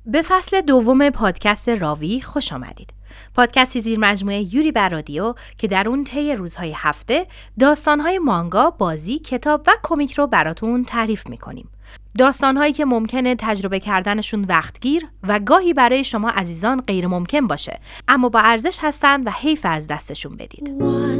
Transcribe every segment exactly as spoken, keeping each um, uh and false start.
به فصل دوم پادکست راوی خوش آمدید. پادکستی زیر مجموعه یوری بر رادیو که در اون طی روزهای هفته داستانهای مانگا، بازی، کتاب و کمیک رو براتون تعریف میکنیم. داستانهایی که ممکنه تجربه کردنشون وقتگیر و گاهی برای شما عزیزان غیر ممکن باشه، اما با ارزش هستن و حیف از دستشون بدید.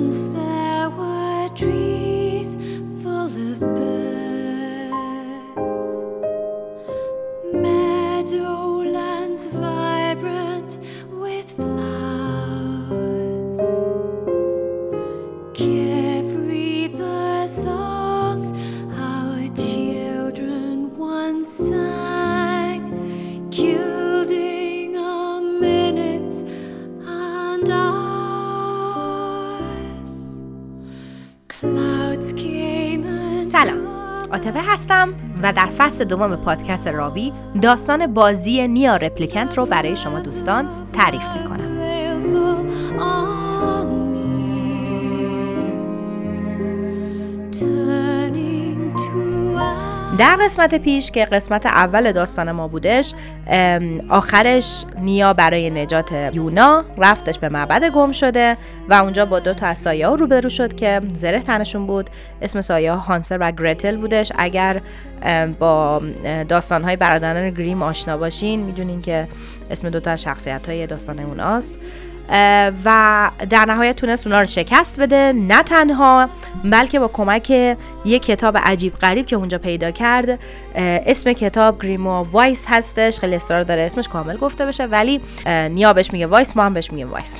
سلام، عاطفه هستم و در فصل دوم پادکست راوی داستان بازی نیا رپلیکنت رو برای شما دوستان تعریف میکنم. در قسمت پیش که قسمت اول داستان ما بودش، آخرش نیا برای نجات یونا رفتش به معبد گم شده و اونجا با دو تا از سایه ها روبرو شد که زره تنشون بود. اسم سایه ها هانسل و گرتل بودش. اگر با داستان‌های برادران گریم آشنا باشین میدونین که اسم دو تا از شخصیت‌های داستان اوناست. و در نهایت تونست اونا رو شکست بده، نه تنها بلکه با کمک یک کتاب عجیب غریب که اونجا پیدا کرد. اسم کتاب گریموار وایس هستش، خیلی اصرار داره اسمش کامل گفته بشه ولی نیا بهش میگه وایس، ما هم بهش میگیم وایس.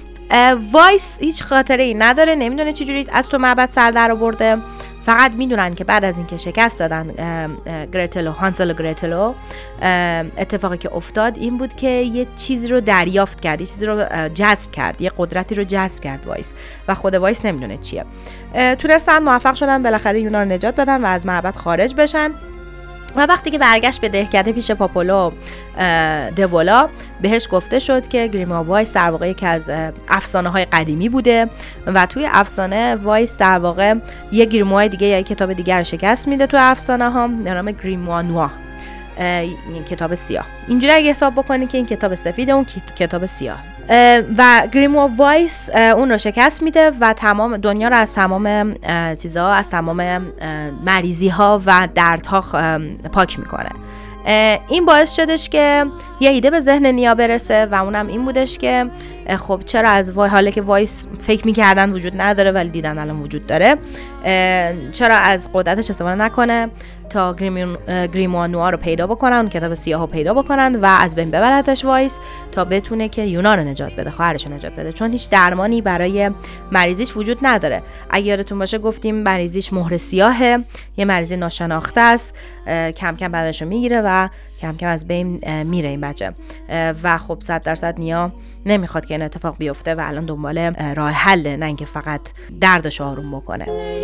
وایس هیچ خاطره ای نداره، نمیدونه چجوری از تو معبد سر در آورده. فقط میدونن که بعد از اینکه شکست دادن گرتل و هانسل و گرتل، اتفاقی که افتاد این بود که یه چیزی رو دریافت کرد، یه چیزی رو جذب کرد، یه قدرتی رو جذب کرد وایس و خود وایس نمیدونه چیه. تونستن موفق شدن بالاخره یونا رو نجات بدن و از معبد خارج بشن. و وقتی که برگشت به دهکده پیش پاپولو دولا، بهش گفته شد که گریموار وایس در واقع یکی از افسانه های قدیمی بوده و توی افسانه وایس در واقع یه گریموار دیگه یا یک کتاب دیگر رو شکست میده تو افسانه ها به نام گریموار نوار، این کتاب سیاه. اینجوری اگه حساب بکنی که این کتاب سفیده، اون کتاب سیاه. و گریموار وایس اون رو شکست میده و تمام دنیا رو از تمام چیزها، از تمام مریضی ها و دردها پاک میکنه. این باعث شدش که یه ایده به ذهن نیا برسه و اونم این بودش که خب چرا از وای حالا که وایس فکر میکردن وجود نداره ولی دیدن الان وجود داره، چرا از قدرتش استفاده نکنه تا گریموار نوار رو پیدا بکنن، اون کتاب سیاه رو پیدا بکنن و از بین ببرتش وایس تا بتونه که یونا رو نجات بده، خواهرش رو نجات بده، چون هیچ درمانی برای مریضیش وجود نداره. اگه یادتون باشه گفتیم مریضیش مهر سیاهه، یه مریضی ناشناخته است، کم کم بعدش رو میگیره و کم کم از بین میره این بچه و خب صد درصد نیا نمیخواد که این اتفاق بیفته و الان دنبال راه حله، نه اینکه فقط دردش آروم بکنه.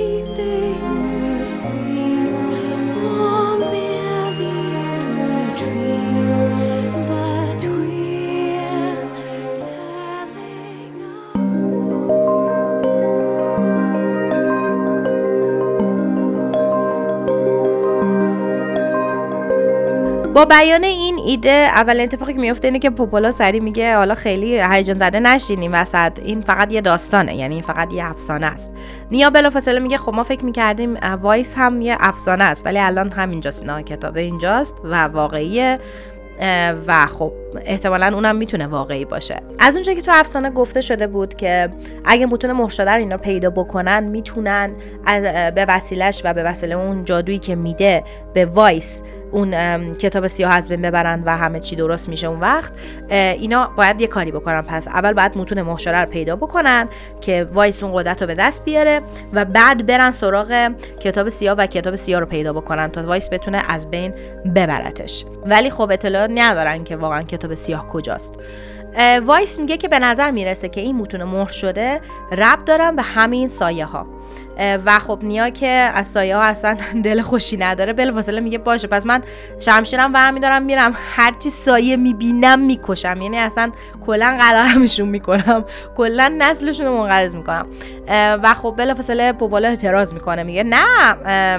با بیان این ایده اول اتفاقی که میفته اینه که پاپولو سری میگه حالا خیلی هیجان زده نشینیم وسط، این فقط یه داستانه، یعنی این فقط یه افسانه است. نیا بلافاصله میگه خب ما فکر میکردیم وایس هم یه افسانه است ولی الان همینجاست، نه کتاب اینجاست و واقعیه و خب احتمالاً اونم میتونه واقعی باشه. از اونجا که تو افسانه گفته شده بود که اگه متون مهر رو اینا پیدا بکنن میتونن به وسیلش و به وسیله اون جادویی که میده به وایس اون کتاب سیاه از بین ببرن و همه چی درست میشه. اون وقت اینا باید یه کاری بکنن. پس اول باید متون محشره رو پیدا بکنن که وایس اون قدرت رو به دست بیاره و بعد برن سراغ کتاب سیاه و کتاب سیاه رو پیدا بکنن تا وایس بتونه از بین ببرتش. ولی خب اطلاعات ندارن که واقعا کتاب سیاه کجاست. وایس میگه که به نظر میرسه که این متون مهر شده ربط دارن به همین سایه ها و خب نیا که از سایه ها اصلا دل خوشی نداره بلافاصله میگه باشه پس من شمشیرم برمیدارم میرم هرچی سایه میبینم میکشم، یعنی اصلا کلا قلعه‌مشون میکنم، کلا نسلشون رو منقرض میکنم. و خب بلافاصله پاپولو اعتراض میکنه، میگه نه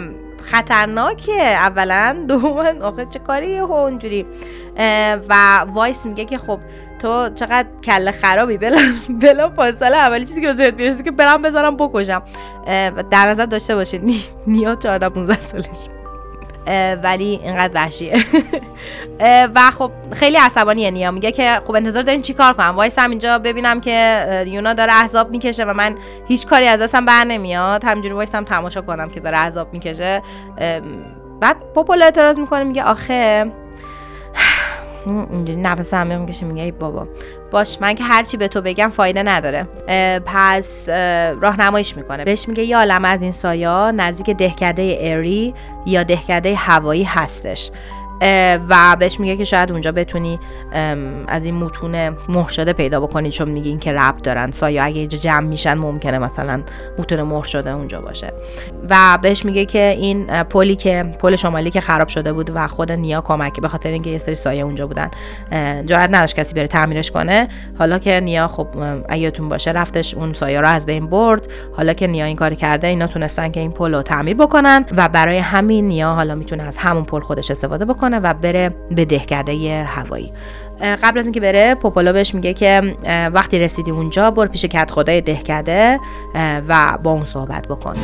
خطرناکه اولا، دوما آخه چه کاری اونجوری. و وایس میگه که خب تو چقدر کله خرابی، بلا بلا فاصله اولی چیزی که به ذهنت میرسه که برام بذارم بکشم. در نظر داشته باشید نی... نیا چهارده پانزده سالشه ولی اینقدر وحشیه. و خب خیلی عصبانیه نیا، میگه که خب انتظار دارین چی کار کنم؟ وایس هم اینجا ببینم که یونا داره عذاب میکشه و من هیچ کاری از دستم بر نمیاد، همینجوری وایس هم تماشا کنم که داره عذاب میکشه. بعد پوپولا اعتراض میکنه، میگه آخه اینجوری نفس عمیق میکشه، میگه ای بابا باش، من که هرچی به تو بگم فایده نداره. پس راهنماییش میکنه، بهش میگه یه عالمه از این سایا نزدیک دهکده اری یا دهکده هوایی هستش و بهش میگه که شاید اونجا بتونی از این متون مهر شده پیدا بکنی، چون میگه این که ربط دارن سایا اگه اینجا جمع میشن ممکنه مثلا متون مهر شده اونجا باشه. و بهش میگه که این پلی که پل شمالی که خراب شده بود و خود نیا کمک به خاطر اینکه یه سری سایه اونجا بودن جرئت نداشت کسی بره تعمیرش کنه. حالا که نیا خب اگهتون باشه رفتش اون سایه رو از بین برد، حالا که نیا این کار کرده اینا تونستن که این پل رو تعمیر بکنن و برای همین نیا حالا میتونه از همون پل خودش استفاده بکنه و بره به دهکده هوایی. قبل از اینکه بره پوپولا بهش میگه که وقتی رسیدی اونجا برو پیش کت خدای دهکده و با اون صحبت بکن.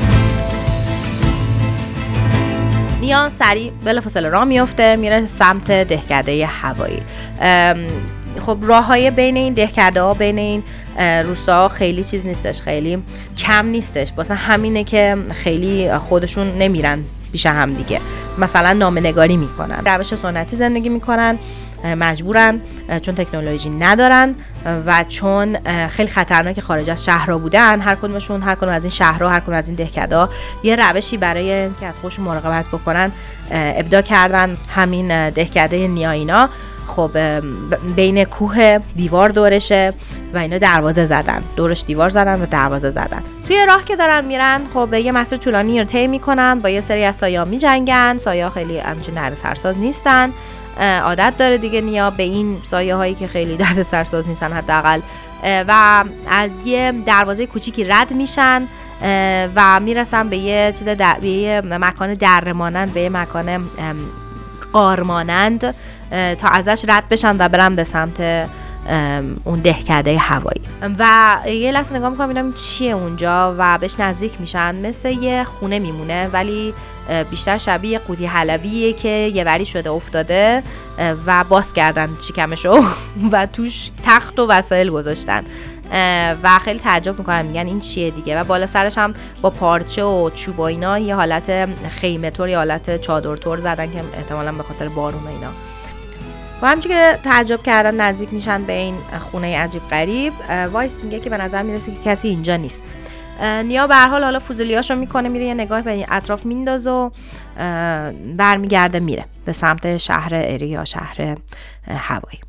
نیا سریع بلافاصله راه میفته میره سمت دهکده هوایی. خب راههای بین این دهکده ها بین این روستا خیلی چیز نیستش، خیلی کم نیستش، واسه همینه که خیلی خودشون نمیرن پیش هم دیگه. مثلا نامه‌نگاری میکنن، روش سنتی زندگی میکنن، مجبورن چون تکنولوژی ندارن و چون خیلی خطرناک خارج از شهرها بودن. هر کدومشون هر کدوم از این شهرها هر کدوم از این دهکده‌ها یه روشی برای اینکه از خودشون مراقبت بکنن ابداع کردن. همین دهکده نیاینا خب بین کوه دیوار دورشه و اینا دروازه زدن، دورش دیوار زدن و دروازه زدن. توی راه که دارن میرن خب یه مسیر طولانی رو طی میکنن، با یه سری از سایه‌ها میجنگن. سایه‌ها خیلی همچین نرم سرساز نیستن، عادت داره دیگه نیا به این سایه هایی که خیلی درد سرساز نیستن حداقل. و از یه دروازه کوچیکی رد میشن و میرسن به یه چیز در... به یه مکان دره مانند، به یه مکان غار مانند تا ازش رد بشن و برن به سمت اون دهکده هوایی. و یه لحظه نگاه میکنم ببینم چیه اونجا و بهش نزدیک میشن. مثل یه خونه میمونه ولی بیشتر شبیه قوطی حلبیه که یه وری شده افتاده و باز کردن شکمشو و توش تخت و وسایل گذاشتن و خیلی تعجب میکنن، میگن این چیه دیگه. و بالا سرش هم با پارچه و چوب و اینا یه حالت خیمه طور، یه حالت چادر طور زدن که احتمالاً به خاطر بارون و اینا. و همچون که تعجب کردن نزدیک میشن به این خونه عجیب غریب، وایس میگه که به نظر میرسه که کسی اینجا نیست. نیا به هر حال حالا فوزولیاشو میکنه، میره یه نگاه به اطراف میندازه و برمیگرده میره به سمت شهر اری یا شهر هوایی.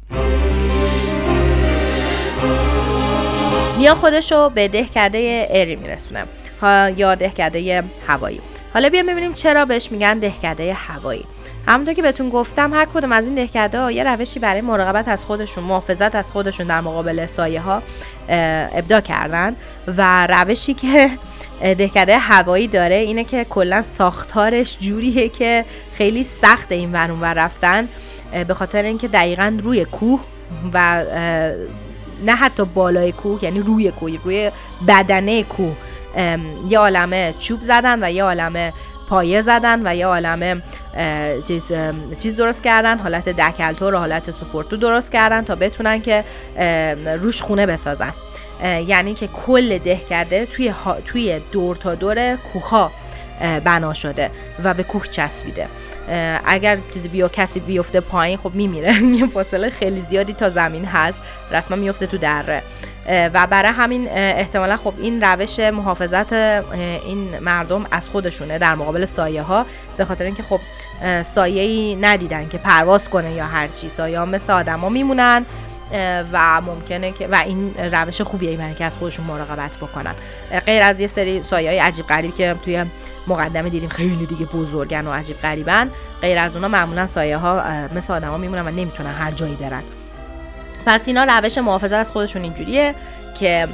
نیا خودشو به دهکده اری میرسونه یا دهکده هوایی. حالا بیام ببینیم چرا بهش میگن دهکده هوایی. همونطور که بهتون گفتم هر کدوم از این دهکده‌ها یه روشی برای مراقبت از خودشون، محافظت از خودشون در مقابل سایه‌ها ابداع کردن و روشی که دهکده هوایی داره اینه که کلا ساختارش جوریه که خیلی سخت این ور اون ور رفتن، به خاطر اینکه دقیقاً روی کوه و نه حتی بالای کوه، یعنی روی کوه، روی بدنه کوه یه عالمه چوب زدن و یه عالمه پایه زدن و یه عالمه چیز چیز درست کردن، حالت دکلتور و حالت سوپورتو درست کردن تا بتونن که روش خونه بسازن. یعنی که کل دهکده توی توی دور تا دور کوها بنا شده و به کوه چسبیده. اگر چیزی بیا کسی بیفته پایین خب میمیره، یه فاصله خیلی زیادی تا زمین هست، رسما میفته تو دره. و برای همین احتمالا خب این روش محافظت این مردم از خودشونه در مقابل سایه ها، به خاطر اینکه خب سایه‌ای ندیدن که پرواز کنه یا هر چی، سایه ها مثل آدما میمونن و ممکنه که و این روش خوبیه برای که از خودشون مراقبت بکنن. غیر از یه سری سایه‌های عجیب غریب که توی مقدمه دیدیم خیلی دیگه بزرگن و عجیب غریبن، غیر از اونا معمولا سایه‌ها مثل آدما میمونن و نمیتونن هر جایی برن. پس اینا روش محافظت از خودشون اینجوریه که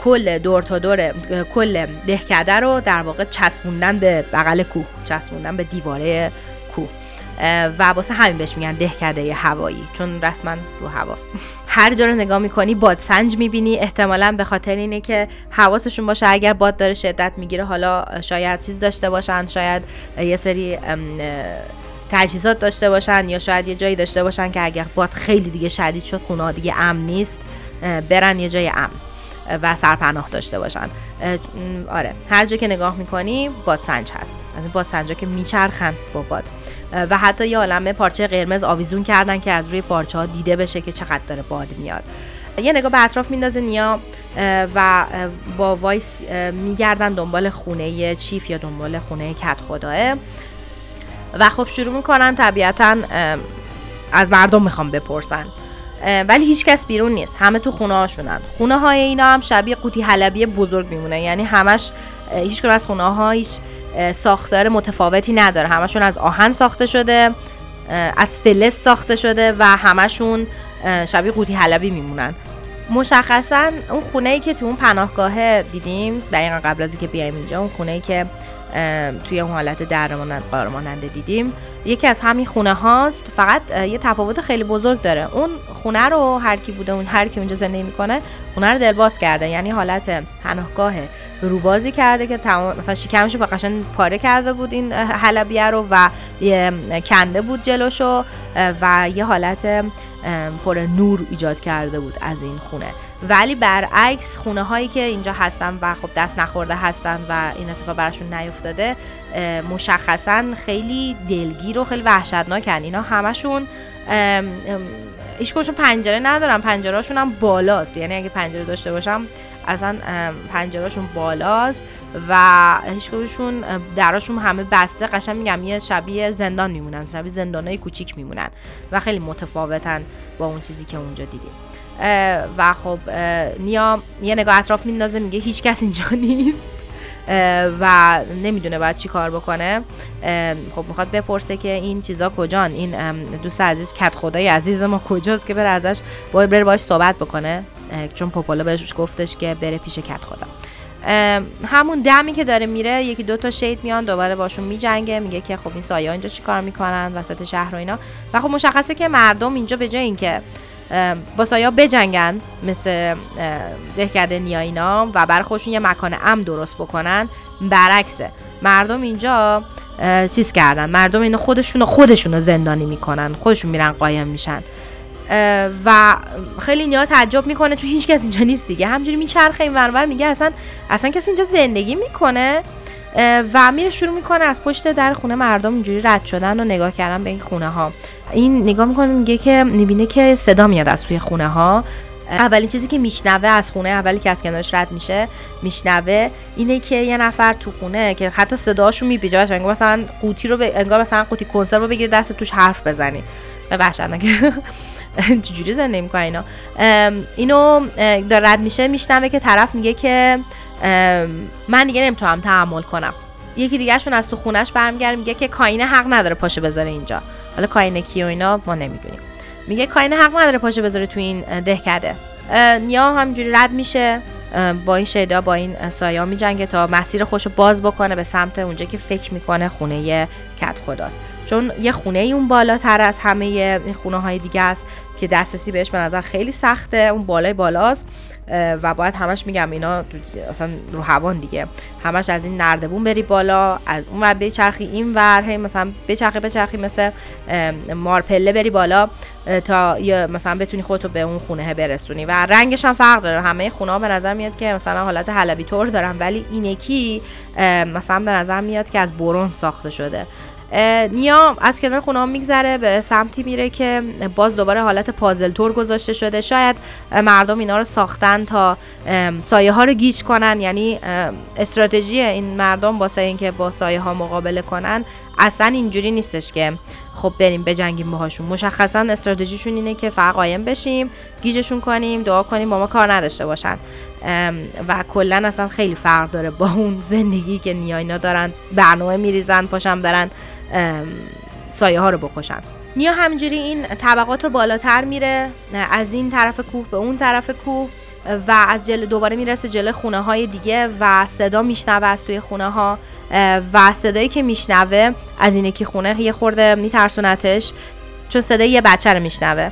کل دور تا دور کل دهکده رو در واقع چسبوندن به بغل کوه، چسبوندن به دیواره کوه و واسه همین بهش میگن دهکده هوایی، چون رسما رو هواست. هر جا رو نگاه میکنی بادسنج میبینی، احتمالاً به خاطر اینه که حواسشون باشه اگر باد داره شدت میگیره، حالا شاید چیز داشته باشن، شاید یه سری تجهیزات داشته باشن، یا شاید یه جایی داشته باشن که اگر باد خیلی دیگه شدید شد، خونه ها دیگه امن نیست، برن یه جای امن و سرپناه داشته باشن. آره، هر جا که نگاه میکنی بادسنج هست، از این بادسنجا که میچرخن با باد، و حتی یه عالمه پارچه قرمز آویزون کردن که از روی پارچه ها دیده بشه که چقدر داره باد میاد. یه نگاه به اطراف میندازه نیا و با وایس میگردن دنبال خونه چیف یا دنبال خونه کت خداه و خب شروع میکنن طبیعتا از مردم میخوام بپرسن، ولی هیچ کس بیرون نیست، همه تو خونه هاشونن. خونه های اینا هم شبیه قوطی حلبی بزرگ میمونه، یعنی همش هیچ کدوم از خونه ها هیچ ساختار متفاوتی نداره، همشون از آهن ساخته شده، از فلز ساخته شده و همشون شبیه قوطی حلبی میمونن. مشخصا اون خونه‌ای که تو اون پناهگاه دیدیم دقیقاً قبل از اینکه بیایم اینجا، اون خونه‌ای که توی اون حالت درمانند قارماننده دیدیم، یکی از همین خونه هاست، فقط یه تفاوت خیلی بزرگ داره. اون خونه رو هر کی بوده، اون هر کی اونجا زندگی میکنه، خونه رو دلباز کرده، یعنی حالت پناهگاه روبازی کرده که تمام مثلا شکمشو با قشنگ پاره کرده بود این حلبیه رو و یه کنده بود جلوشو و یه حالت پر نور ایجاد کرده بود از این خونه. ولی برعکس خونه هایی که اینجا هستن و خب دست نخورده هستن و این اتفاق براشون نیفتاده، مشخصا خیلی دلگیر و خیلی وحشتناکن. اینا همشون هیچ کدومشون پنجره ندارن، پنجرهاشون هم بالاست، یعنی اگه پنجره داشته باشم اصلا پنجرهاشون بالاست و هیچ کدومشون دراشون همه بسته، قشنگ میگم یه شبیه زندان میمونن، شبیه زندانای کوچیک میمونن و خیلی متفاوتن با اون چیزی که اونجا دیدیم. و خب نیا یه نگاه اطراف میندازه، میگه هیچ کس اینجا نیست و نمیدونه باید چی کار بکنه. خب میخواد بپرسه که این چیزا کجان، این دوست عزیز کت خدای عزیز ما کجاست که بره ازش باید بره باش صحبت بکنه، چون پوپولا بهش گفتش که بره پیش کت خدا. همون دمی که داره میره یکی دو تا شید میان دوباره باشون میجنگه، میگه که خب این سایه اینجا چی کار میکنن وسط شهر و اینا. و خب مشخصه که مردم اینجا به جای اینکه با سایه بجنگن مثل دهکده نیا اینا و برای خودشون یه مکان امن درست بکنن، برعکسه، مردم اینجا چیز کردن، مردم اینو خودشونو خودشونو زندانی میکنن، خودشون میرن قایم میشن و خیلی نیا تعجب میکنه چون هیچ کس اینجا نیست دیگه، همجوری میچرخه این ور ور، میگه اصلا اصلا کسی اینجا زندگی میکنه و میره شروع میکنه از پشت در خونه مردم اینجوری رد شدن و نگاه کردن به این خونه ها. این نگاه میکنه، میگه که میبینه که صدا میاد از توی خونه ها. اولین چیزی که میشنوه از خونه اولی که از کنارش رد میشه میشنوه اینه که یه نفر تو خونه که حتی صداشو میپیچه، انگار مثلا قوطی رو به انگار مثلا قوطی کنسرو رو بگیری دست توش حرف بزنی. وحشتناکه. چجوری زندگی میکنه اینا؟ اینو داره رد میشه، میشنوه که طرف میگه که من دیگه نمیتونم تحمل کنم. یکی دیگه شون از تو خونش برمیگره میگه که کاینه حق نداره پاشه بذاره اینجا. حالا کاینه کی و اینا ما نمیدونیم. میگه کاینه حق نداره پاشه بذاره تو این دهکده. نیا همینجوری رد میشه، با این شیدا با این سایا میجنگه تا مسیر خوشو باز بکنه به سمت اونجا که فکر میکنه خونه کت خداست، چون یه خونه ای اون بالاتر از همه این خونه های دیگه است که دسترسی بهش به نظر خیلی سخته، اون بالای بالاست و باید همش میگم اینا اصلا رو هوان دیگه، همش از این نردبون بری بالا، از اون ور بچرخی این ور، هی مثلا بچرخی بچرخی مثل مارپله بری بالا تا یا مثلا بتونی خودتو به اون خونه برسونی. و رنگش هم فرق داره، همه خونه ها به نظر میاد که مثلا حالت حلبی طور دارن، ولی این یکی مثلا به نظر میاد که از برنز ساخته شده. نیا از کنار خونه ها میگذره به سمتی میره که باز دوباره حالت پازل تور گذاشته شده. شاید مردم اینا رو ساختن تا سایه ها رو گیج کنن، یعنی استراتژی این مردم واسه اینکه با سایه ها مقابله کنن اصلا اینجوری نیستش که خب بریم بجنگیم باهاشون. مشخصا استراتژیشون اینه که فقط قایم بشیم، گیجشون کنیم، دعا کنیم با ما کار نداشته باشن و کلا اصلا خیلی فرق داره با اون زندگی که نیا اینا دارن، برنامه میریزن پاشم برن سایه ها رو بکشن. نیا همینجوری این طبقات رو بالاتر میره، از این طرف کوه به اون طرف کوه و از جلو دوباره میرسه جلو خونه های دیگه و صدا میشنوه از توی خونه ها و صدایی که میشنوه از اینه که خونه یه خورده میترسونتش، چون صدای یه بچه رو میشنوه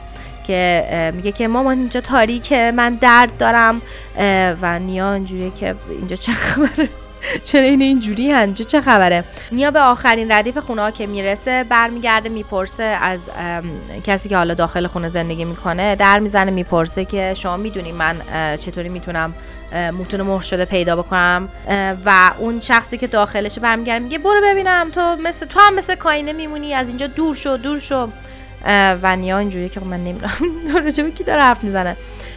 که میگه که مامان اینجا تاریکه، من درد دارم. و نیا اینجوریه که اینجا چه خبره، چرا این اینجوری اینجا چه خبره. نیا به آخرین ردیف خونه ها که میرسه برمیگرده میپرسه از کسی که حالا داخل خونه زندگی میکنه، در میزنه میپرسه که شما میدونی من چطوری میتونم موتون مهر شده پیدا بکنم. و اون شخصی که داخلشه برمیگرده میگه برو ببینم، تو مثل تو هم مثل کاینه میمونی، از اینجا دور شو دور شو. و نیا اینجوریه که من نمیدونم راجع به کی داره حرف میزنه.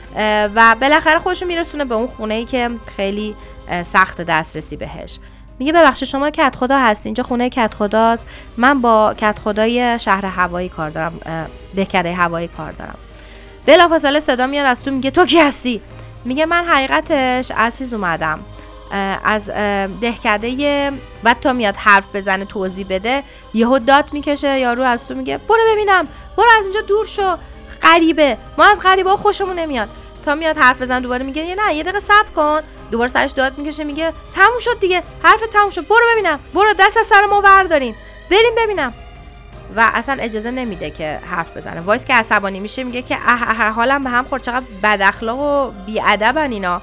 و بالاخره خودشو میرسونه به اون خونه‌ای که خیلی سخت دسترسی بهش. میگه ببخشید شما کت خدا هست؟ اینجا خونه کت خداست، من با کت خدای شهر هوایی کار دارم، دهکده هوایی کار دارم. بلافاصله صدا میاد از تو، میگه تو کی هستی؟ میگه من حقیقتش از چیز اومدم، از دهکده. بعد تا میاد حرف بزنه توضیح بده یهو داد میکشه یارو از تو، میگه برو ببینم، برو از اینجا دور شو، غریبه، ما از غریبا خوشمون نمیاد. تا میاد حرف بزن دوباره میگه یه نه یه دقیقه صبر کن، دوباره سرش داد میکشه، میگه تموم شد دیگه، حرف تموم شد، برو ببینم، برو دست از سر ما بردارین، بریم ببینم. و اصلا اجازه نمیده که حرف بزنه. وایس که عصبانی میشه میگه که اه اه حالم به هم خورد، چقدر بد اخلاق و بی ادبن اینا.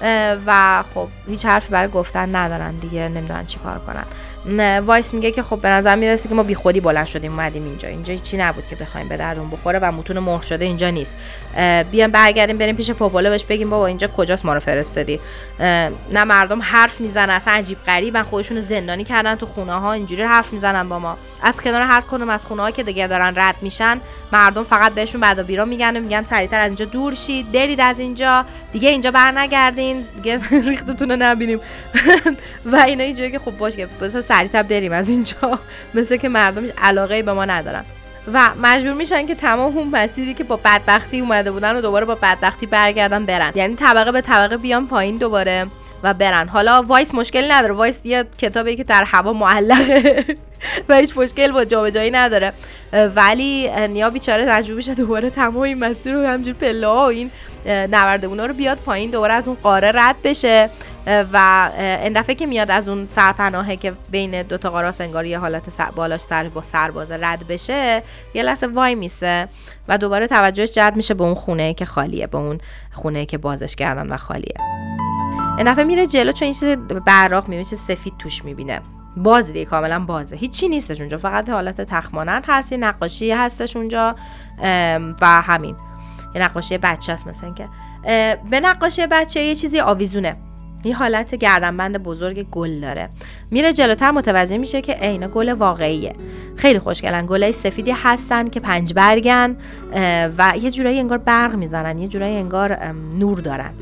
و خب هیچ حرفی برای گفتن ندارن دیگه، نمیدونن چی کار کنن. وایس میگه که خب به نظر میرسه که ما بی خودی بلند شدیم اومدیم اینجا، اینجا چی نبود که بخوایم به دردون بخوره و موتون مهر شده اینجا نیست. بیام برگردیم بریم پیش پوپولو بهش بگیم بابا اینجا کجاست ما رو فرستادی. نه مردم حرف میزنن اصلا عجیب غریبن، خودشونو زندانی کردن تو خونه ها، اینجوری حرف میزنن با ما. از کنار هر کدوم از خونه ها که دیگه دارن رد میشن مردم فقط بهشون بد و بیرا میگن و میگن سریعتر از اینجا دور شید، برید از اینجا دیگه، اینجا برنگردین دیگه، ریختتون رو نبینیم. و اینا اینجوریه که خب باشه بس سریعتر بریم از اینجا، مثل که مردم علاقه به ما ندارن و مجبور میشن که تمام اون مسیری که با بدبختی اومده بودن و دوباره با بدبختی برگردن برن، یعنی طبقه به طبقه بیان پایین دوباره و برن. حالا وایس مشکلی نداره، وایس یه کتابی که در هوا معلقه و هیچ مشکل با جابجایی نداره، ولی نیا بیچاره مجبور میشه دوباره تمام این مسیر رو همینجوری پله‌ها و این نوردمونا رو بیاد پایین، دوباره از اون قاره رد بشه و این دفعه که میاد از اون سرپناهه که بین دو تا قاره انگار یه حالت سر بالاش سر با سرباز رد بشه، یه لحظه وای میسه و دوباره توجهش جلب میشه به اون خونه که خالیه، به اون خونه که بازش کردن و خالیه. این دفعه میره جلو، چون این چیز براق میبینه، چیز سفید توش میبینه، بازی دیگه کاملا بازه، هیچی نیستش اونجا، فقط حالت تخمانند هست، یه نقاشی هستش اونجا و همین، یه نقاشی بچه هست مثلا که به نقاشی بچه یه چیزی آویزونه، یه حالت گردنبند بزرگ گل داره. میره جلوتر متوجه میشه که اینا گل واقعیه، خیلی خوشگلن، گلای سفیدی هستن که پنج برگن و یه جورایی انگار برق میزنن، یه جورایی انگار نور دارن،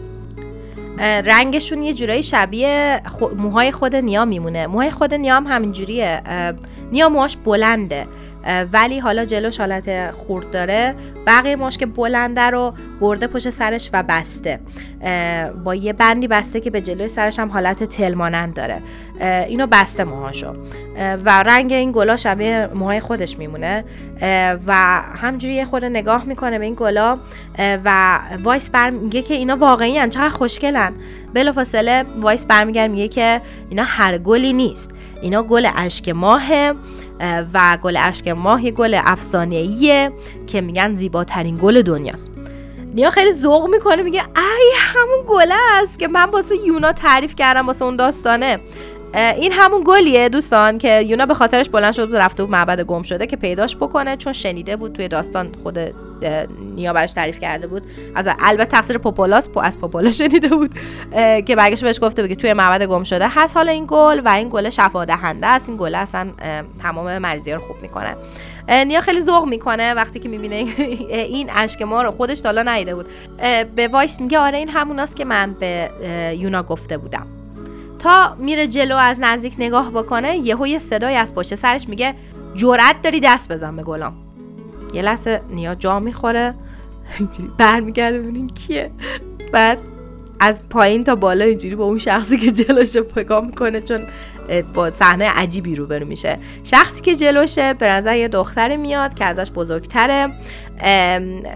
رنگشون یه جورایی شبیه خو... موهای خود نیا میمونه. موهای خود نیا هم همینجوریه، نیا موهاش بلنده ولی حالا جلوش حالت خورد داره، بقیه موهاش که بلنده رو برده پشت سرش و بسته، با یه بندی بسته که به جلوی سرش هم حالت تل مانند داره، اینو بسته موهاشو و رنگ این گلا شبیه موهای خودش میمونه و همجوری یه خورده نگاه میکنه به این گلا و وایس بر میگه که اینا واقعی ان، چقدر خوشگلن. بلافاصله وایس برمیگرده میگه که اینا هر گلی نیست، اینا گل اشک ماهه و گل اشک ماه یه گل افسانه‌ایه که میگن زیباترین گل دنیاست. نیا خیلی ذوق میکنه، میگه ای همون گله است که من واسه یونا تعریف کردم واسه اون داستانه. این همون گلیه دوستان که یونا به خاطرش بلند شد و رفته بود معبد گم شده که پیداش بکنه، چون شنیده بود توی داستان خود نیا براش تعریف کرده بود، از البته تقصیر پوپولاس از پوپولا شنیده بود که برگشت بهش گفته بود که توی معبد گم شده هست حالا این گل و این گل شفا دهنده است، این گل اصلا تمام مریضی‌ها رو خوب میکنه. نیا خیلی ذوق میکنه وقتی که میبینه این اشک ما رو، خودش تا حالا ندیده بود. به وایس میگه آره این هموناست که من به یونا گفته بودم. تا میره جلو از نزدیک نگاه بکنه، یهو یه صدای از پشت سرش میگه جرأت داری دست بزن به گلام. یه لحظه نیا جا میخوره، اینجوری برمیگرده ببینین کیه، بعد از پایین تا بالا اینجوری با اون شخصی که جلوشه نگاه میکنه، چون با صحنه عجیبی روبرو میشه. شخصی که جلوشه به نظر یه دختری میاد که ازش بزرگتره،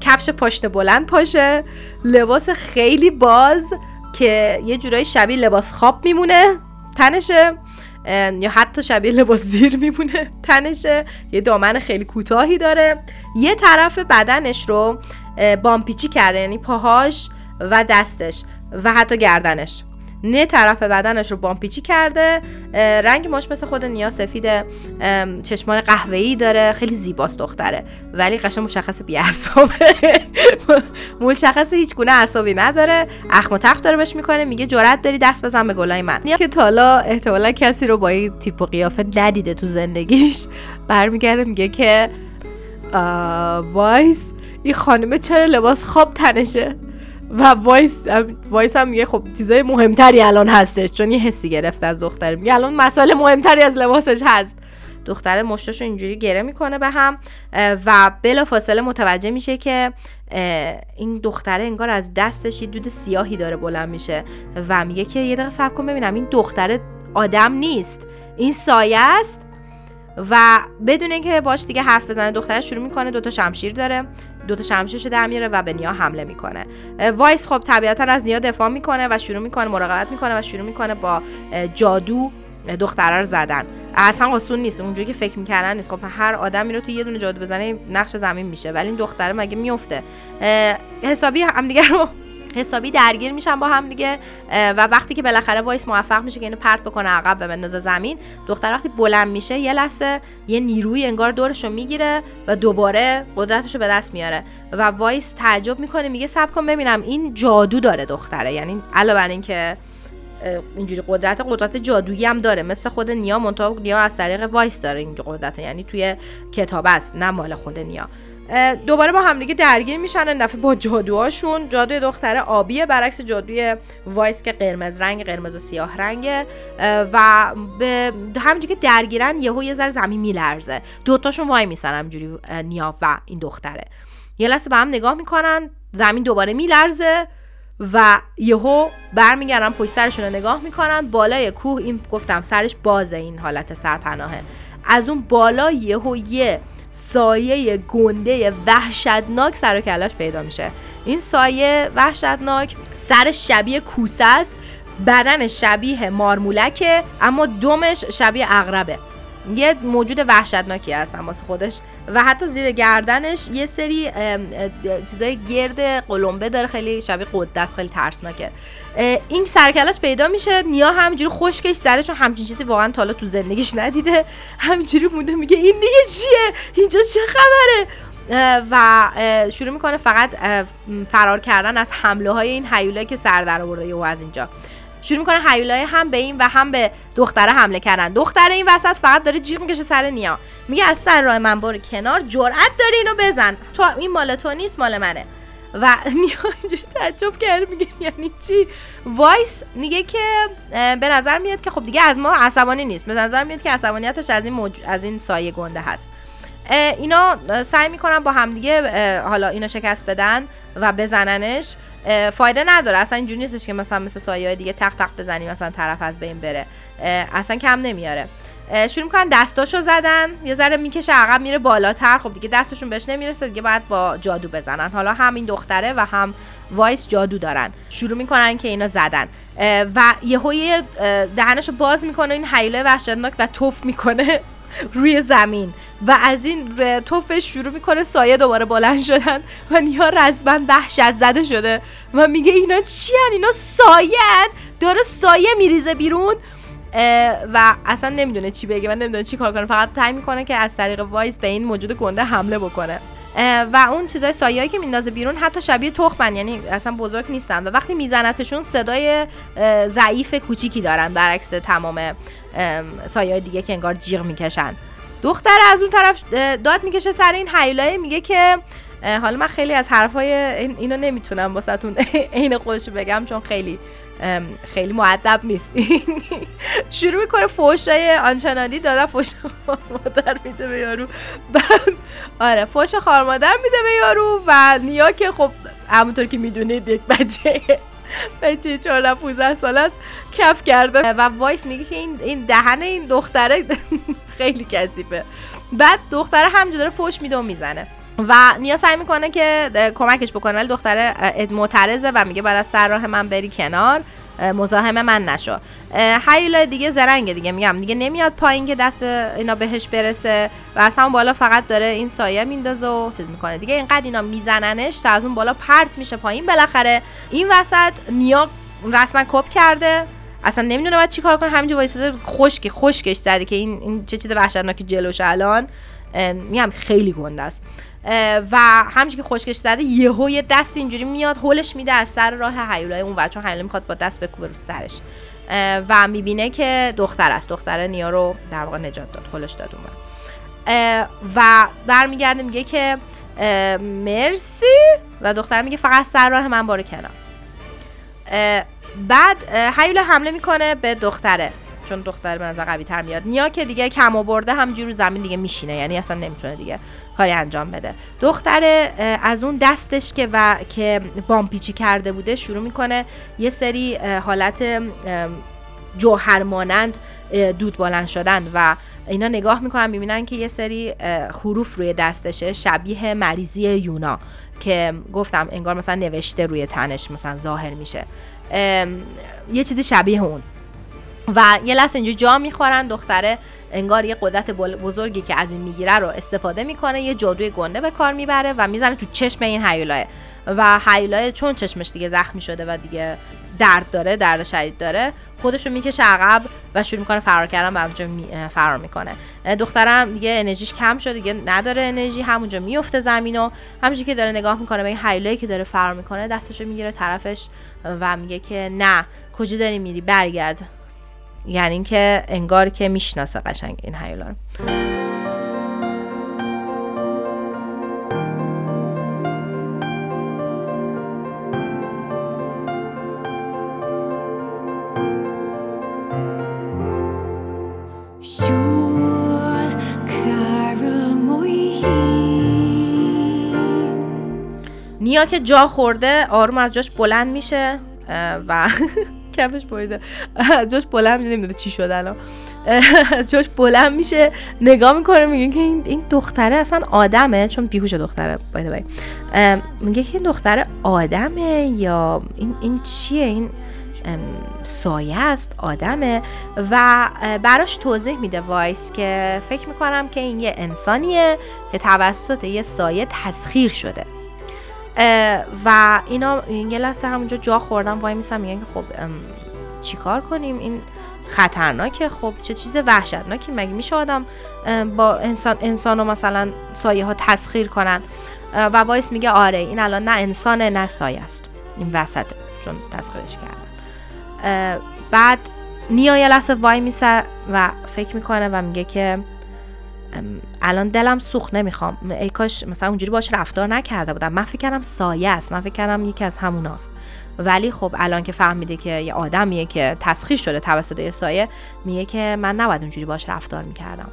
کفش پاشنه بلند پاشه، لباس خیلی باز که یه جورایی شبیه لباس خواب میمونه تنشه، یا حتی شبیه لباس زیر میمونه تنشه، یه دامن خیلی کوتاهی داره، یه طرف بدنش رو بامپیچی کرده، یعنی پاهاش و دستش و حتی گردنش، نه طرف بدنش رو بامپیچی کرده، رنگ ماش مثل خود نیا سفیده، چشمان قهوه‌ای داره، خیلی زیباست دختره، ولی قشنگ مشخص بی‌عصابه، مشخص هیچ گونه عصبی نداره، اخم و تخم داره بهش میکنه، میگه جرأت داری دست بزن به گلای من. نیا که تالا احتمالا کسی رو با این تیپ و قیافه ندیده تو زندگیش، برمیگره میگه که وایس این خانمه چرا لباس خواب تنشه؟ و وایس وایس هم میگه خب چیزای مهمتری الان هستش، چون یه حسی گرفته از دختره، میگه الان مسائل مهمتری از لباسش هست. دختره مشتاشو اینجوری گره میکنه به هم و بلافاصله متوجه میشه که این دختره انگار از دستش یه دود سیاهی داره بلند میشه و میگه که یه دقیقه صبر کن ببینم این دختره آدم نیست، این سایه است. و بدون اینکه باش دیگه حرف بزنه دختره شروع میکنه، دوتا شمشیر داره، دوتا شمشیرشو در میاره و به نیا حمله میکنه. وایس خب طبیعتا از نیا دفاع میکنه و شروع میکنه مراقبت میکنه و شروع میکنه با جادو دختره رو زدن. اصلا آسون نیست، اونجوری که فکر میکردن نیست. خب هر آدمی رو تو یه دونه جادو بزنه نقش زمین میشه، ولی این دختره مگه میفته؟ حسابی هم دیگه رو حسابی درگیر میشن با هم دیگه و وقتی که بالاخره وایس موفق میشه که اینو پرت بکنه عقب به بندازه زمین، دختر وقتی بلند میشه یه لحظه یه نیروی انگار دورشو میگیره و دوباره قدرتشو به دست میاره و وایس تعجب میکنه، میگه صبر کن ببینم این جادو داره دختره، یعنی علاوه بر این که اینجوری قدرت قدرت جادویی هم داره مثل خود نیا، منتها نیا از طریق وایس داره این قدرت، یعنی توی کتاب است نه مال خود نیا. دوباره با هم دیگه درگیر میشن، این دفعه با جادوهاشون. جادوی دختره آبیه برعکس جادوی وایس که قرمز رنگ، قرمز و سیاه رنگه و به همینجوری که درگیرن یهو یه ذره زمین میلرزه، دوتاشون وای میسن همینجوری نیا و این دختره، یه لحظه به هم نگاه میکنن، زمین دوباره میلرزه و یهو برمیگردن پشت سرشون رو نگاه میکنن، بالای کوه این گفتم سرش بازه، این حالت سرپناهه، از اون بالا یهو یه سایه گنده وحشتناک سر و کله‌اش پیدا میشه. این سایه وحشتناک سرش شبیه کوسه است، بدنش شبیه مارمولکه، اما دمش شبیه عقربه. یه موجود وحشتناکی هست واسه خودش و حتی زیر گردنش یه سری چیزای گرد قلمبه داره، خیلی شبیه قده است، خیلی ترسناکه. این سرکلش پیدا میشه، نیا همینجوری خشکش زده چون همچین چیزی واقعا تا حالا تو زندگیش ندیده، همینجوری مونده میگه این دیگه چیه؟ اینجا چه خبره؟ و شروع میکنه فقط فرار کردن از حمله های این هیولایی که سر در آورده یهو از اینجا. شروع میکنه هیولای هم به این و هم به دختره حمله کردن. دختره این وسط فقط داره جیغ میکشه سر نیا، میگه از سر راه من برو کنار، جرأت داری اینو بزن، تو این مال تو نیست مال منه. و نیا اینجوری تعجب کرده میگه یعنی چی؟ وایس میگه که به نظر میاد که خب دیگه از ما عصبانی نیست، به نظر میاد که عصبانیتش از این موج... از این سایه گنده هست. اینا سعی میکنن با همدیگه حالا اینا شکست بدن و بزننش، فایده نداره، اصلا اینجوری نیستش که مثلا مثل سایه‌های دیگه تق تق بزنی مثلا طرف از بین بره، اصلا کم نمیاره. شروع میکنن دستاشو زدن، یه ذره میکشه عقب میره بالاتر، خب دیگه دستشون بهش نمیرسه دیگه، باید با جادو بزنن. حالا هم این دختره و هم وایس جادو دارن، شروع میکنن که اینا زدن و یهو دهنشو باز میکنه این هیوله وحشتناک و توف میکنه روی زمین و از این توفش شروع میکنه سایه دوباره بلند شدن و نیا رسما وحشت زده شده و میگه اینا چی هن؟ اینا سایه هن؟ داره سایه میریزه بیرون و اصلا نمیدونه چی بگه و نمیدونه چی کار کنه، فقط سعی میکنه که از طریق وایس به این موجود گنده حمله بکنه و اون چیزای سایه‌ای که میندازه بیرون حتی شبیه تخمن، یعنی اصلا بزرگ نیستن و وقتی میزنتشون صدای ضعیف کوچیکی دارن برعکس تمام سایه‌های دیگه که انگار جیغ میکشن. دختر از اون طرف داد میکشه سر این هیولای، میگه که حالا من خیلی از حرفای این اینو نمیتونم واسهتون عین خودشو بگم چون خیلی خیلی مؤدب نیست. شروع میکنه فحشای آنچنانی دادن، فحش خارمادر میده به یارو، بعد آره فحش خارمادر میده به یارو و نیا که خب همونطور که میدونید یک بچه بچه چهارده پانزده ساله است کف کرده و وایس میگه که این این دهن این دختره خیلی کثیفه. بعد دختره همینجوری داره فحش میده و میزنه و نیا سعی میکنه که کمکش بکنه، ولی دختره معترضه و میگه بعد از سر راه من بری کنار، مزاحم من نشو. هیولای دیگه زرنگه دیگه، میگم دیگه نمیاد پایین که دست اینا بهش برسه و از همون بالا فقط داره این سایه میندازه و چیز میکنه دیگه. اینقدر اینا میزننش تا از اون بالا پرت میشه پایین. بالاخره این وسط نیا رسما کپ کرده، اصلا نمیدونه باید چی کار کنه، همینجا وایساده خشک خشکش زده که این این چه چیز وحشتناکی جلوش الان. میگم خیلی گنده است و همینجوری که خشکش زده یهو یه دست اینجوری میاد هولش میده از سر راه هیولای اونور، چون هیولا میخواد با دست بکوبه رو سرش و میبینه که دختر است. دختر نیا رو در واقع نجات داد، هولش داد اونور و برمیگرده میگه که مرسی و دختر میگه فقط سر راه من باره کنار. بعد هیولا حمله میکنه به دختره، چون دختر به نظر قوی تر میاد. نیا که دیگه کم آورده همینجوری رو زمین دیگه میشینه، یعنی اصلا نمیتونه دیگه کاری انجام بده. دختر از اون دستش که و که بامپیچی کرده بوده شروع میکنه یه سری حالت جوهر مانند دود بلند شدن و اینا نگاه میکنن میبینن که یه سری حروف روی دستشه شبیه مریضی یونا که گفتم انگار مثلا نوشته روی تنش مثلا ظاهر میشه، یه چیزی شبیه اون. و یه لحظه اینجا جا میخورن، دختره انگار یه قدرت بزرگی که از این میگیره رو استفاده میکنه، یه جادوی گنده به کار میبره و میزنه تو چشم این هیولاه و هیولاه چون چشمش دیگه زخمی شده و دیگه درد داره، درد شدید داره، خودشو میکشه عقب و شروع میکنه فرار کردن و همونجا می فرار میکنه. دخترم دیگه انرژیش کم شده، دیگه نداره انرژی، همونجا میفته زمین و همونجوری که داره نگاه میکنه به این هیولایی که داره فرار میکنه دستشو میگیره طرفش و میگه که نه کجا داری میری، برگرد. یعنی اینکه انگار که میشناسه قشنگ این هیولا رو. نیا که جا خورده آروم از جاش بلند میشه و کفش بریده، از جاش بلند میشه، نمیدونه چی شده الان، از جاش بلند میشه نگاه میکنه میگه که این این دختره اصلا آدمه، چون بیهوش دختره باید باید میگه که این دختره آدمه یا این این چیه، این سایه است، آدمه. و براش توضیح میده وایس که فکر میکنم که این یه انسانیه که توسط یه سایه تسخیر شده و اینا یه لحظه همونجا جا خوردن وای میسن میگن که خب چی کار کنیم، این خطرناکه، خب چه چیز وحشتناکی، مگه میشه آدم با انسان انسانو مثلا سایه ها تسخیر کنن؟ و وایس میگه آره این الان نه انسانه نه سایه است، این وسطه چون تسخیرش کردن. بعد نیا یه لحظه وای میسه و فکر میکنه و میگه که الان دلم سوخت، نمیخوام، ای کاش مثلا اونجوری باش رفتار نکرده بودم، من فکر کردم سایه است، من فکر کردم یکی از هموناست، ولی خب الان که فهمیده که یه آدمیه که تسخیر شده توسط یه سایه میگه که من نباید اونجوری باش رفتار میکردم.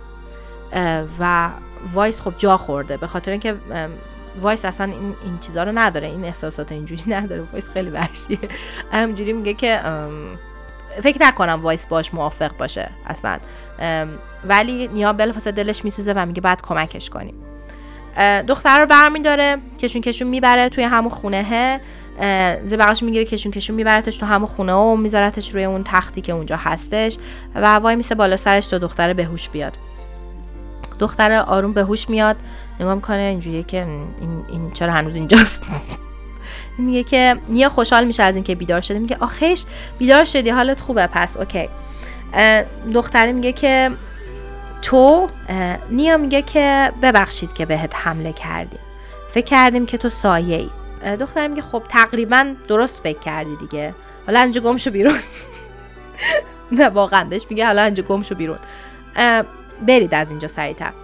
و وایس خب جا خورده به خاطر اینکه وایس اصلا این این چیزا رو نداره، این احساسات اینجوری نداره، وایس خیلی وحشیه، همینجوری میگه که فکر نکنم وایس باش موافق باشه اصلا، ولی نیا بلافاصله دلش میسوزه و میگه باید کمکش کنیم. دختر رو برمیداره کشون کشون میبره توی همون خونه، زبقش میگیره کشون کشون میبرتش تو همون خونه و میذارتش روی اون تختی که اونجا هستش و وای میسه بالا سرش تا دختر به هوش بیاد. دختر آروم به هوش میاد، نگاه میکنه اینجوریه که این, این چرا هنوز اینجاست. میگه که نیا خوشحال میشه از اینکه بیدار شده، میگه آخیش بیدار شدی، حالت خوبه، پس اوکی. دختره میگه که تو، نیا میگه که ببخشید که بهت حمله کردیم، فکر کردیم که تو سایه ای. دختره میگه خب تقریبا درست فکر کردی دیگه، حالا اینجا گم شو بیرون. نه واقعا بهش میگه حالا اینجا گم شو بیرون، برید از اینجا سریعتر.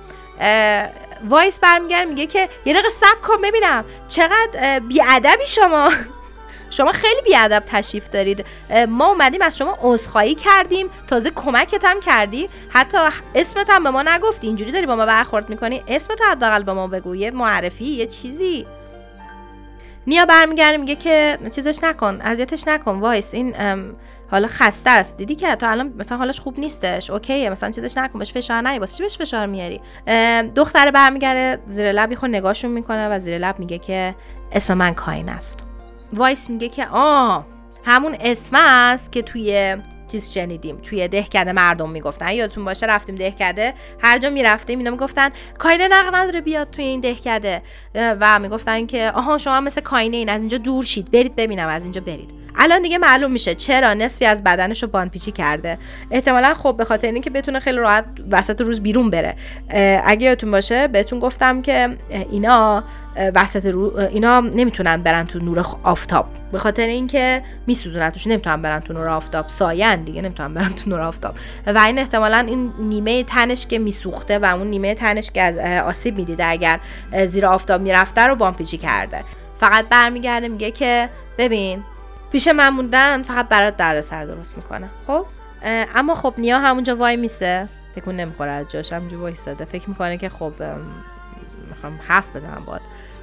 وایس برمیگره میگه که یه دقیقه صبر کن ببینم چقدر بیادبی شما شما خیلی بیادب تشریف دارید، ما اومدیم از شما عذرخواهی کردیم، تازه کمکت هم کردی، حتی اسمت هم به ما نگفتی، اینجوری داری با ما برخورد میکنی، اسمت حداقل به ما بگو، یه معرفی یه چیزی. نیا برمیگره میگه که چیزش نکن، اذیتش نکن وایس، این حالا خسته است، دیدی که تا الان مثلا حالش خوب نیستش، اوکیه، مثلا چیزش نکن، بهش فشار نهی، واسه چی بهش فشار میاری؟ دختره برمیگره زیر لب خود نگاهشون میکنه و زیر لب میگه که اسم من کاین است. وایس میگه که آه همون اسم است که توی چیز شنیدیم، توی دهکده مردم میگفتن، یادتون باشه رفتیم دهکده، هر جا میرفتیم اینا میگفتن کاینه نق نداره بیاد توی این دهکده و میگفتن که آها شما مثل کاینه این، از اینجا دور شید، برید ببینم، از اینجا برید. الان دیگه معلوم میشه چرا نصفی از بدنشو باندپیچی کرده. احتمالاً خب به خاطر اینکه بتونه خیلی راحت وسط روز بیرون بره. اگه یادتون باشه بهتون گفتم که اینا وسط رو اینا نمیتونن برن تو نور آفتاب، به خاطر اینکه میسوزونتوش، نمیتونن برن تو نور آفتاب، ساین دیگه نمیتونن برن تو نور آفتاب و این احتمالاً این نیمه تنش که میسوخته و اون نیمه تنش که از آسیب میدیده اگر زیر آفتاب میرفته رو باندپیچی کرده. فقط برمیگرده میگه که ببین پیش من موندن فقط برات دردسر درست میکنه. خب اما خب نیا همونجا وای میسه، تکون نمیخوره از جاش، همونجا وایساده، فکر میکنه که خب میخوام حرف بزنم باهات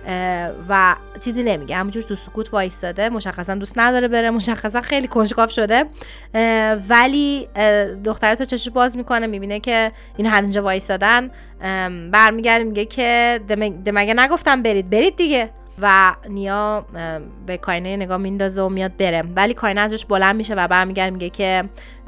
و چیزی نمیگه، همونجور تو سکوت وایساده، مشخصا دوست نداره بره، مشخصا خیلی کنجکاو شده. ولی دختره تو چشش باز میکنه، میبینه که این هر اینجا وایسادن، برمیگرده میگه که مگه نگفتم برید برید دیگه. و نیا به کاینه نگاه میندازه و میاد بره، ولی کاینه ازش بلند میشه و برمیگرده میگه که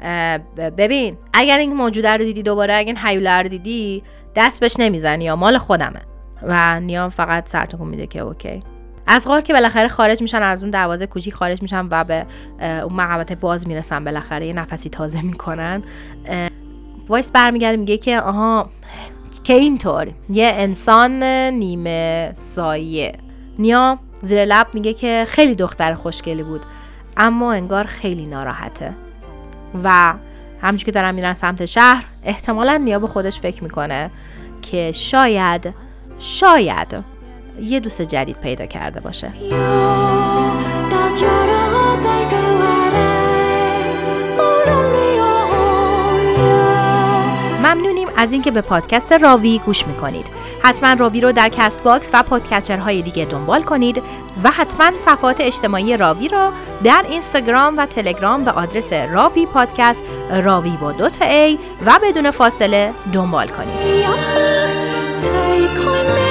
ببین اگر این موجوده رو دیدی دوباره، اگر این هیولا رو دیدی دست بهش نمیزنی یا مال خودمه. و نیا فقط سر تکون میده که اوکی. از غار که بالاخره خارج میشن، از اون دروازه کوچیک خارج میشن و به اون مقبره باز میرسن، بالاخره یه نفسی تازه میکنن. وایس برمیگرده میگه که آها که اینطور یه انسان نیمه سایه. نیا زیر لب میگه که خیلی دختر خوشگلی بود اما انگار خیلی ناراحته. و همونجوری که دارن میرن سمت شهر، احتمالاً نیا به خودش فکر میکنه که شاید شاید یه دوست جدید پیدا کرده باشه. ممنونیم از اینکه به پادکست راوی گوش میکنید. حتما راوی رو در کست باکس و پادکچرهای دیگه دنبال کنید و حتما صفحات اجتماعی راوی رو در اینستاگرام و تلگرام به آدرس راوی پادکست، راوی با دوتا ای و بدون فاصله دنبال کنید.